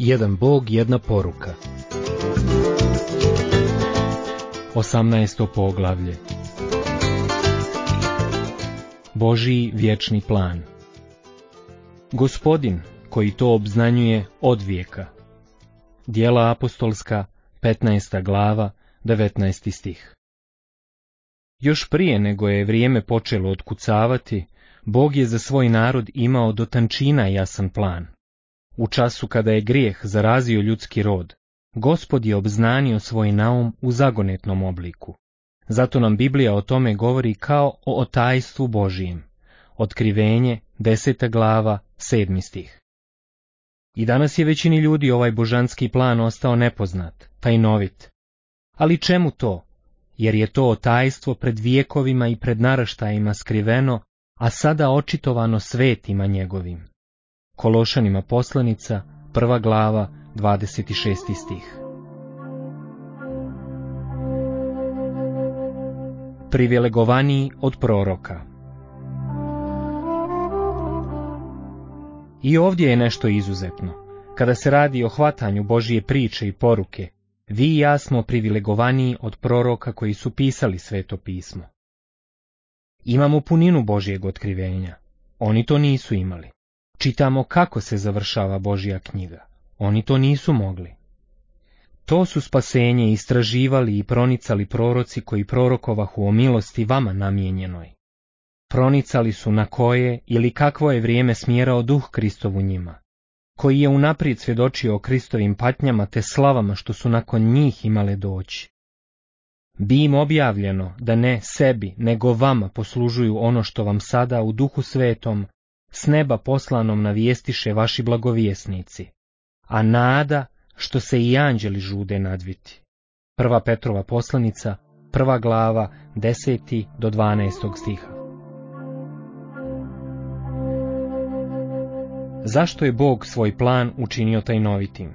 Jedan Bog, jedna poruka. 18. poglavlje. Božji vječni plan. Gospodin koji to obznanjuje od vijeka. Djela apostolska, 15. glava, 19. stih. Još prije nego je vrijeme počelo otkucavati, Bog je za svoj narod imao do tančina jasan plan. U času kada je grijeh zarazio ljudski rod, Gospod je obznanio svoj naum u zagonetnom obliku. Zato nam Biblija o tome govori kao o tajstvu Božijem. Otkrivenje, 10. glava, 7. stih. I danas je većini ljudi ovaj božanski plan ostao nepoznat, tajnovit. Ali čemu to? Jer je to tajstvo pred vijekovima i pred naraštajima skriveno, a sada očitovano svetima njegovim. Kološanima poslanica, 1. glava, 26. stih. Privilegovaniji od proroka. I ovdje je nešto izuzetno. Kada se radi o hvatanju Božije priče i poruke, vi i ja smo privilegovaniji od proroka koji su pisali Sveto pismo. Imamo puninu Božjeg otkrivenja. Oni to nisu imali. Čitamo kako se završava Božja knjiga. Oni to nisu mogli. To su spasenje istraživali i pronicali proroci koji prorokovahu o milosti vama namijenjenoj. Pronicali su na koje ili kakvo je vrijeme smjerao Duh Kristov u njima, koji je unaprijed svjedočio o Kristovim patnjama te slavama što su nakon njih imale doći. Bi im objavljeno da ne sebi, nego vama poslužuju ono što vam sada u Duhu Svetom, s neba poslanom navijestiše vaši blagovjesnici, a nada što se i anđeli žude nadviti. 1. Petrova poslanica, 1. glava, 10. do 12. stiha. Zašto je Bog svoj plan učinio tajnovitim?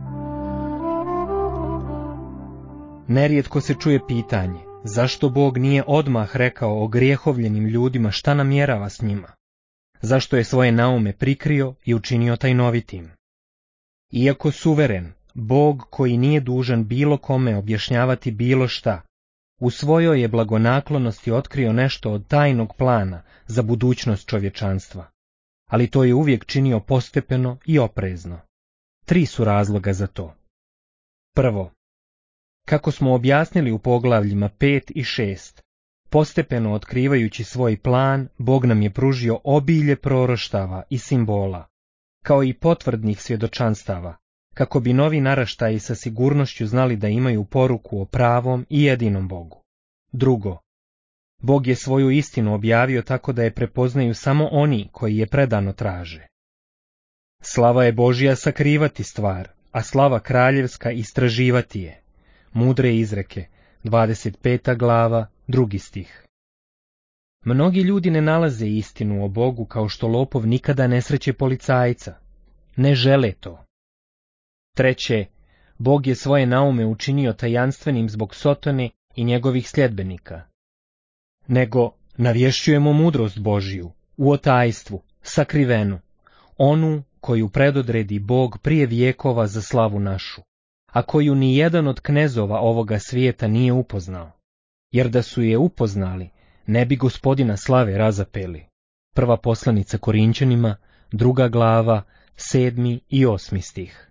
Nerijetko se čuje pitanje, zašto Bog nije odmah rekao o grijehovljenim ljudima šta namjerava s njima? Zašto je svoje naume prikrio i učinio tajnovitim? Iako suveren, Bog koji nije dužan bilo kome objašnjavati bilo šta, u svojoj je blagonaklonosti otkrio nešto od tajnog plana za budućnost čovječanstva, ali to je uvijek činio postepeno i oprezno. 3 su razloga za to. Prvo, kako smo objasnili u poglavljima 5 i 6, postepeno otkrivajući svoj plan, Bog nam je pružio obilje proroštava i simbola, kao i potvrdnih svjedočanstava, kako bi novi naraštaji sa sigurnošću znali da imaju poruku o pravom i jedinom Bogu. Drugo, Bog je svoju istinu objavio tako da je prepoznaju samo oni koji je predano traže. Slava je Božja sakrivati stvar, a slava kraljevska istraživati je. Mudre izreke, 25. glava, 2. stih. Mnogi ljudi ne nalaze istinu o Bogu kao što lopov nikada ne sreće policajca. Ne žele to. Treće, Bog je svoje naume učinio tajanstvenim zbog Sotone i njegovih sljedbenika. Nego navješćujemo mudrost Božiju, u otajstvu, sakrivenu, onu koju predodredi Bog prije vijekova za slavu našu, a koju ni jedan od knezova ovoga svijeta nije upoznao, jer da su je upoznali, ne bi Gospodina slave razapeli. 1. poslanica Korinćanima, 2. glava, 7. i 8. stih.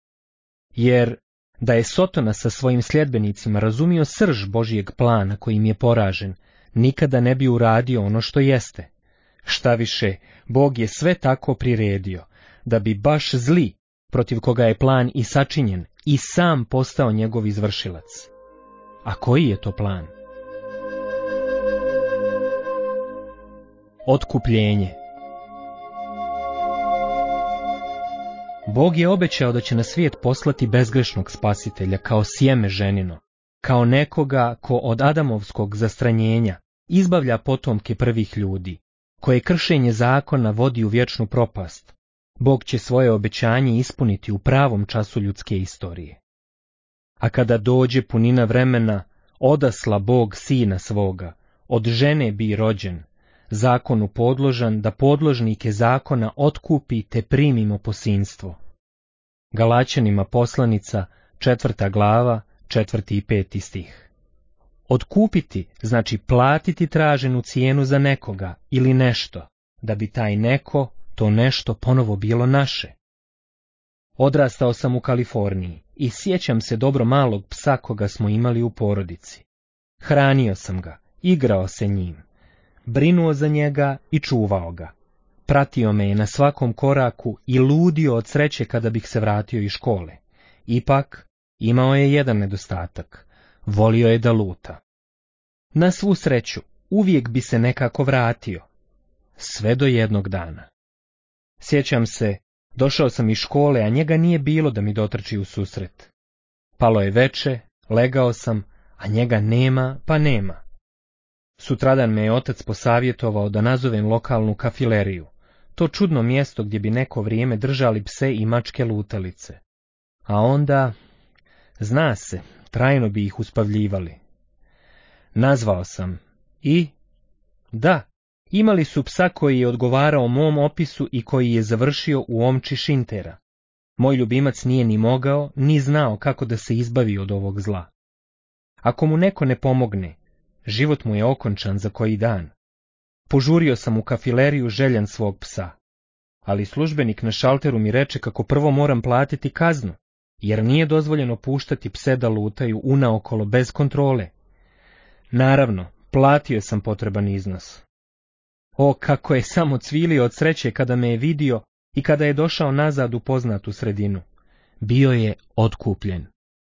Jer da je Sotona sa svojim sljedbenicima razumio srž Božijeg plana kojim je poražen, nikada ne bi uradio ono što jeste. Štaviše, Bog je sve tako priredio, da bi baš zli, protiv koga je plan i sačinjen, i sam postao njegov izvršilac. A koji je to plan? Otkupljenje. Bog je obećao da će na svijet poslati bezgrešnog spasitelja kao sjeme ženino, kao nekoga ko od Adamovskog zastranjenja izbavlja potomke prvih ljudi, koje kršenje zakona vodi u vječnu propast. Bog će svoje obećanje ispuniti u pravom času ljudske istorije. A kada dođe punina vremena, odasla Bog sina svoga, od žene bi rođen, zakonu podložan da podložnike zakona otkupi te primimo posinstvo. Galaćanima poslanica, 4. glava, 4. i 5. stih. Otkupiti znači platiti traženu cijenu za nekoga ili nešto, da bi taj neko, to nešto ponovo bilo naše. Odrastao sam u Kaliforniji i sjećam se dobro malog psa koga smo imali u porodici. Hranio sam ga, igrao se njim, brinuo za njega i čuvao ga. Pratio me je na svakom koraku i ludio od sreće kada bih se vratio iz škole. Ipak, imao je jedan nedostatak. Volio je da luta. Na svu sreću, uvijek bi se nekako vratio. Sve do jednog dana. Sjećam se, došao sam iz škole, a njega nije bilo da mi dotrči u susret. Palo je veče, legao sam, a njega nema pa nema. Sutradan me je otac posavjetovao da nazovem lokalnu kafileriju, to čudno mjesto gdje bi neko vrijeme držali pse i mačke lutalice. A onda, zna se, trajno bi ih uspavljivali. Nazvao sam i, da, imali su psa koji je odgovarao mom opisu i koji je završio u omči Šintera. Moj ljubimac nije ni mogao, ni znao kako da se izbavi od ovog zla. Ako mu neko ne pomogne, život mu je okončan za koji dan. Požurio sam u kafileriju željan svog psa, ali službenik na šalteru mi reče kako prvo moram platiti kaznu, jer nije dozvoljeno puštati pse da lutaju unaokolo bez kontrole. Naravno, platio sam potreban iznos. O, kako je samo cvilio od sreće kada me je vidio i kada je došao nazad u poznatu sredinu. Bio je otkupljen.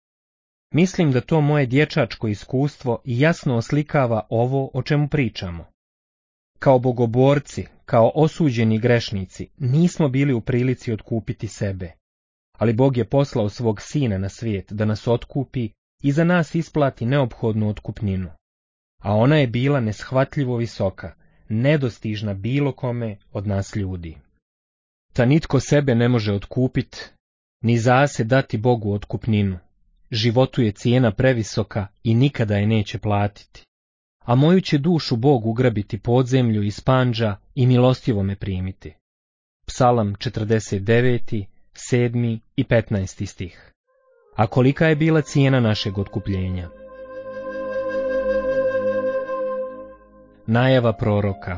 Mislim da to moje dječačko iskustvo jasno oslikava ovo o čemu pričamo. Kao bogoborci, kao osuđeni grešnici, nismo bili u prilici otkupiti sebe, ali Bog je poslao svog Sina na svijet da nas otkupi i za nas isplati neophodnu otkupninu, a ona je bila neshvatljivo visoka, nedostižna bilo kome od nas ljudi. Ta nitko sebe ne može otkupit, ni zase dati Bogu otkupninu. Životu je cijena previsoka i nikada je neće platiti. A moju će dušu Bog ugrabiti podzemlju iz panđa i milostivo me primiti. Psalam 49., 7. i 15. stih. A kolika je bila cijena našeg otkupljenja? Najava proroka.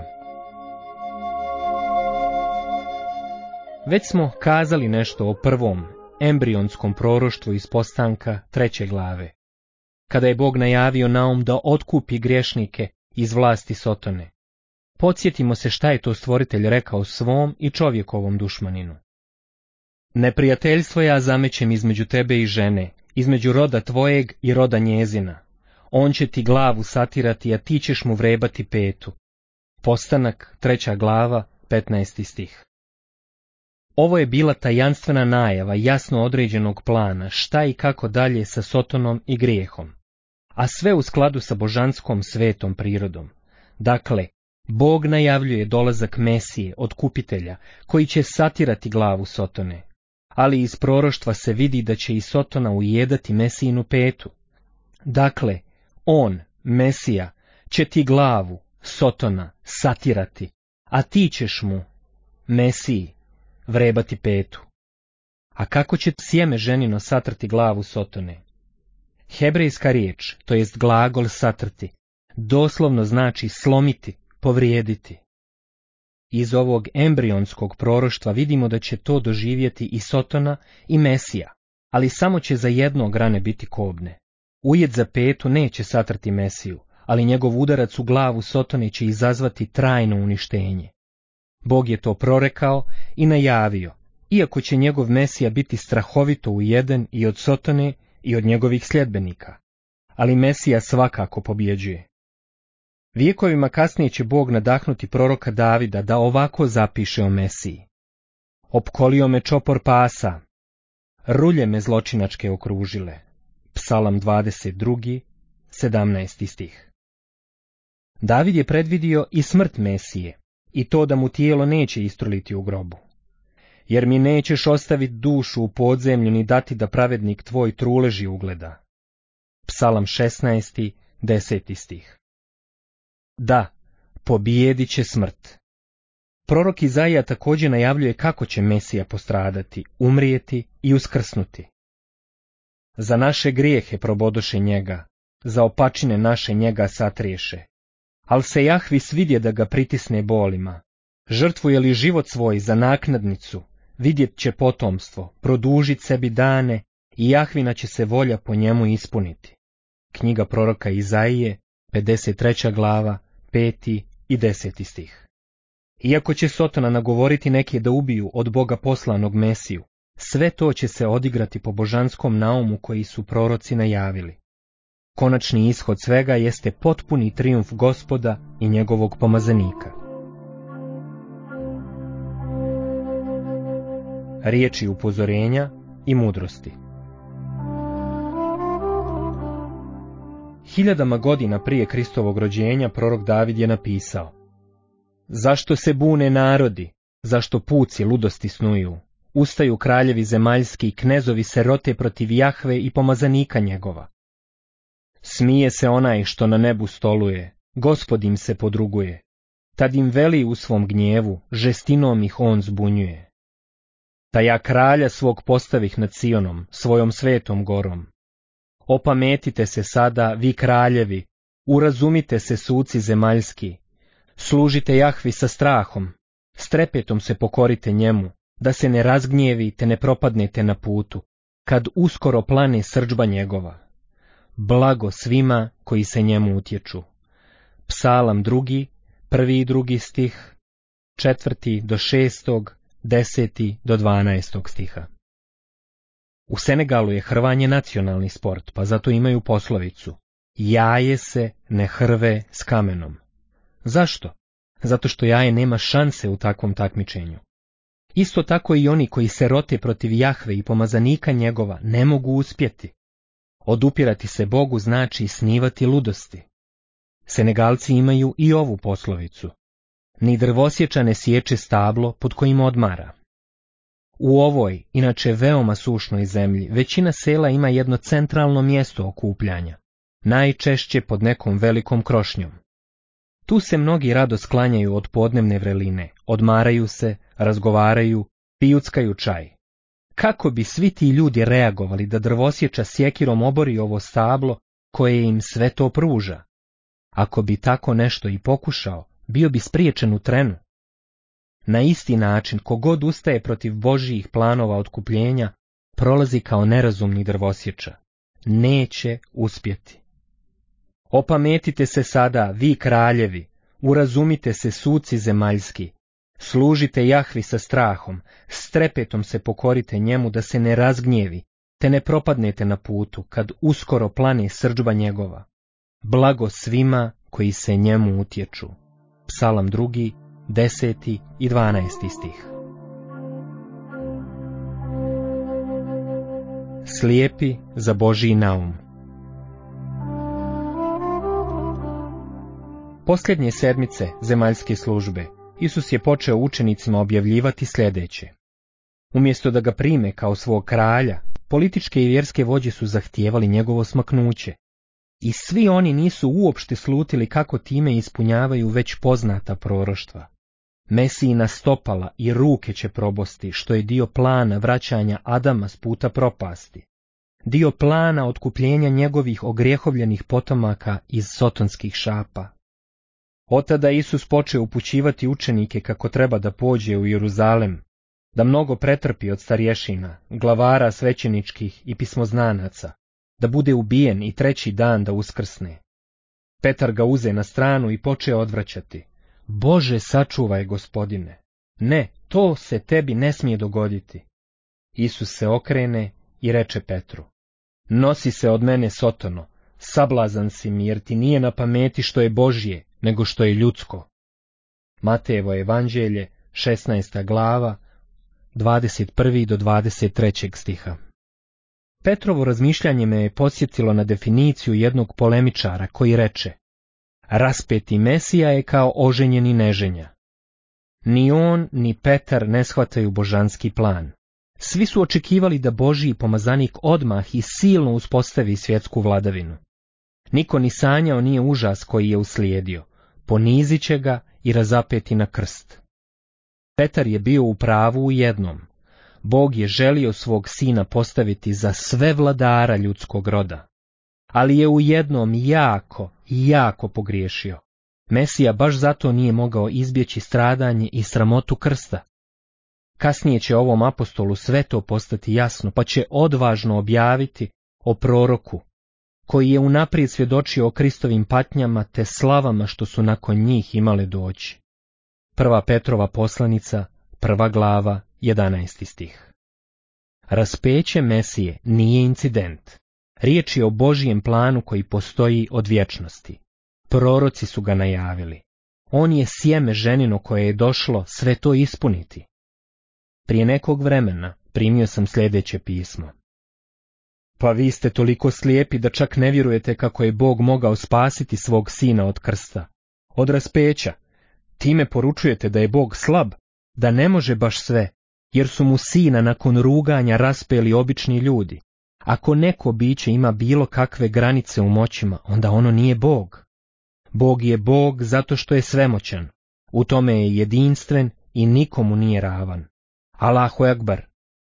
Već smo kazali nešto o prvom, embrionskom proroštvu iz Postanka 3. glave, kada je Bog najavio Naum da otkupi griješnike iz vlasti Sotone. Podsjetimo se šta je to Stvoritelj rekao svom i čovjekovom dušmaninu. Neprijateljstvo ja zamećem između tebe i žene, između roda tvojeg i roda njezina. On će ti glavu satirati, a ti ćeš mu vrebati petu. Postanak 3. glava, 15. stih. Ovo je bila tajanstvena najava jasno određenog plana šta i kako dalje sa Sotonom i grijehom, a sve u skladu sa božanskom svetom prirodom. Dakle, Bog najavljuje dolazak Mesije, otkupitelja, koji će satirati glavu Sotone, ali iz proroštva se vidi da će i Sotona ujedati Mesijinu petu. Dakle, on, Mesija, će ti glavu, Sotona, satirati, a ti ćeš mu, Mesiji, vrebati petu. A kako će sjeme ženino satrti glavu Sotone? Hebrejska riječ, to jest glagol satrti, doslovno znači slomiti, povrijediti. Iz ovog embrionskog proroštva vidimo da će to doživjeti i Sotona i Mesija, ali samo će za jedno grane biti kobne. Ujed za petu neće satrti Mesiju, ali njegov udarac u glavu Sotone će izazvati trajno uništenje. Bog je to prorekao i najavio, iako će njegov Mesija biti strahovito ujeden i od Sotone i od njegovih sljedbenika. Ali Mesija svakako pobjeđuje. Vijekovima kasnije će Bog nadahnuti proroka Davida da ovako zapiše o Mesiji. Opkolio me čopor pasa, rulje me zločinačke okružile. Psalam 22., 17. stih. David je predvidio i smrt Mesije, i to da mu tijelo neće istruliti u grobu. Jer mi nećeš ostaviti dušu u podzemlju ni dati da pravednik tvoj truleži ugleda. Psalam 16., 10. stih. Da, pobijedit će smrt. Prorok Izaija također najavljuje kako će Mesija postradati, umrijeti i uskrsnuti. Za naše grijehe probodoše njega, za opačine naše njega satriješe. Al se Jahvi svidje da ga pritisne bolima. Žrtvuje li život svoj za naknadnicu, vidjet će potomstvo, produžit sebi dane i Jahvina će se volja po njemu ispuniti. Knjiga proroka Izaije, 53. glava, 5. i 10. stih. Iako će Sotona nagovoriti neke da ubiju od Boga poslanog Mesiju, sve to će se odigrati po božanskom naumu koji su proroci najavili. Konačni ishod svega jeste potpuni trijumf Gospoda i njegovog pomazanika. Riječi upozorenja i mudrosti. Hiljadama godina prije Kristovog rođenja prorok David je napisao: Zašto se bune narodi, zašto puci ludosti snuju? Ustaju kraljevi zemaljski i knezovi se rote protiv Jahve i pomazanika njegova. Smije se onaj što na nebu stoluje, Gospod im se podruguje. Tad im veli u svom gnjevu, žestinom ih on zbunjuje. Ta ja kralja svog postavih nad Sionom, svojom svetom gorom. Opametite se sada, vi kraljevi, urazumite se suci zemaljski, služite Jahvi sa strahom, s trepetom se pokorite njemu, da se ne razgnjevi te ne propadnete na putu, kad uskoro plane srdžba njegova. Blago svima koji se njemu utječu. Psalam 2, 1. i 2. stih, 4. do 6., 10. do 12. stiha. U Senegalu je hrvanje nacionalni sport, pa zato imaju poslovicu: jaje se ne hrve s kamenom. Zašto? Zato što jaje nema šanse u takvom takmičenju. Isto tako i oni koji se rote protiv Jahve i pomazanika njegova ne mogu uspjeti. Odupirati se Bogu znači snivati ludosti. Senegalci imaju i ovu poslovicu: ni drvosječa ne sječe stablo pod kojim odmara. U ovoj, inače veoma sušnoj zemlji, većina sela ima jedno centralno mjesto okupljanja, najčešće pod nekom velikom krošnjom. Tu se mnogi rado sklanjaju od podnevne vreline, odmaraju se, razgovaraju, pijuckaju čaj. Kako bi svi ti ljudi reagovali da drvosječa sjekirom obori ovo stablo koje im sve to pruža? Ako bi tako nešto i pokušao, bio bi spriječen u trenu. Na isti način, kogod ustaje protiv Božjih planova otkupljenja, prolazi kao nerazumni drvosječa. Neće uspjeti. Opametite se sada, vi kraljevi, urazumite se suci zemaljski, služite Jahvi sa strahom, s trepetom se pokorite njemu da se ne razgnjevi, te ne propadnete na putu, kad uskoro plane srdžba njegova. Blago svima koji se njemu utječu. Psalam 2, 10. i 12. stih. Slijepi za Božji naum. Posljednje sedmice zemaljske službe Isus je počeo učenicima objavljivati sljedeće. Umjesto da ga prime kao svog kralja, političke i vjerske vođe su zahtijevali njegovo smaknuće. I svi oni nisu uopšte slutili kako time ispunjavaju već poznata proroštva. Mesijina stopala i ruke će probosti, što je dio plana vraćanja Adama s puta propasti. Dio plana otkupljenja njegovih ogrijehovljenih potomaka iz sotonskih šapa. Otada Isus počeo upućivati učenike kako treba da pođe u Jeruzalem, da mnogo pretrpi od starješina, glavara svećeničkih i pismoznanaca, da bude ubijen i treći dan da uskrsne. Petar ga uze na stranu i počeo odvraćati. Bože, sačuvaj, Gospodine! Ne, to se tebi ne smije dogoditi. Isus se okrene i reče Petru: Nosi se od mene, Sotono, sablazan si mi, jer ti nije na pameti što je Božje, nego što je ljudsko. Matejevo evanđelje, 16. glava, 21. do 23. stiha. Petrovo razmišljanje me je podsjetilo na definiciju jednog polemičara koji reče: raspeti Mesija je kao oženjeni neženja. Ni on, ni Petar ne shvataju božanski plan. Svi su očekivali da Božji pomazanik odmah i silno uspostavi svjetsku vladavinu. Niko ni sanjao nije užas koji je uslijedio, ponizit će ga i razapeti na krst. Petar je bio u pravu u jednom. Bog je želio svog sina postaviti za sve vladara ljudskog roda. Ali je u jednom jako pogriješio. Mesija baš zato nije mogao izbjeći stradanje i sramotu krsta. Kasnije će ovom apostolu sve to postati jasno, pa će odvažno objaviti o proroku, koji je unaprijed svjedočio o Kristovim patnjama te slavama što su nakon njih imale doći. 1. Petrova poslanica, 1. glava, 11. stih. Raspeće Mesije nije incident. Riječ je o Božijem planu koji postoji od vječnosti. Proroci su ga najavili. On je sjeme ženino koje je došlo sve to ispuniti. Prije nekog vremena primio sam sljedeće pismo. Pa vi ste toliko slijepi da čak ne vjerujete kako je Bog mogao spasiti svog sina od krsta, od raspeća. Time poručujete da je Bog slab, da ne može baš sve, jer su mu sina nakon ruganja raspeli obični ljudi. Ako neko biće ima bilo kakve granice u moćima, onda ono nije Bog. Bog je Bog zato što je svemoćan. U tome je jedinstven i nikomu nije ravan. Allahu Ekber.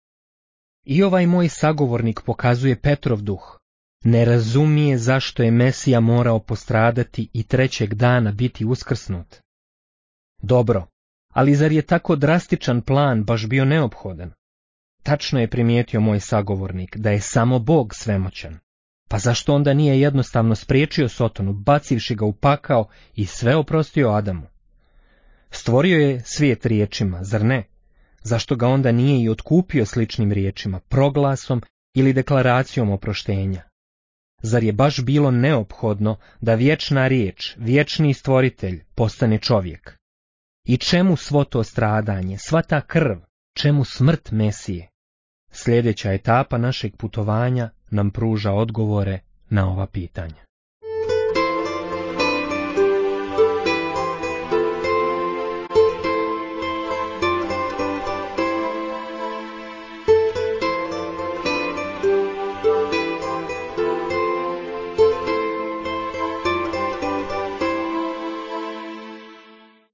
I ovaj moj sagovornik pokazuje Petrov duh. Ne razumije zašto je Mesija morao postradati i trećeg dana biti uskrsnut. Dobro, ali zar je tako drastičan plan baš bio neophodan? Tačno je primijetio moj sagovornik da je samo Bog svemoćan. Pa zašto onda nije jednostavno spriječio Sotonu, bacivši ga u pakao i sve oprostio Adamu? Stvorio je svijet riječima, zar ne? Zašto ga onda nije i otkupio sličnim riječima, proglasom ili deklaracijom oproštenja? Zar je baš bilo neophodno da vječna riječ, vječni stvoritelj postane čovjek? I čemu svo to stradanje, sva ta krv, čemu smrt Mesije? Sljedeća etapa našeg putovanja nam pruža odgovore na ova pitanja.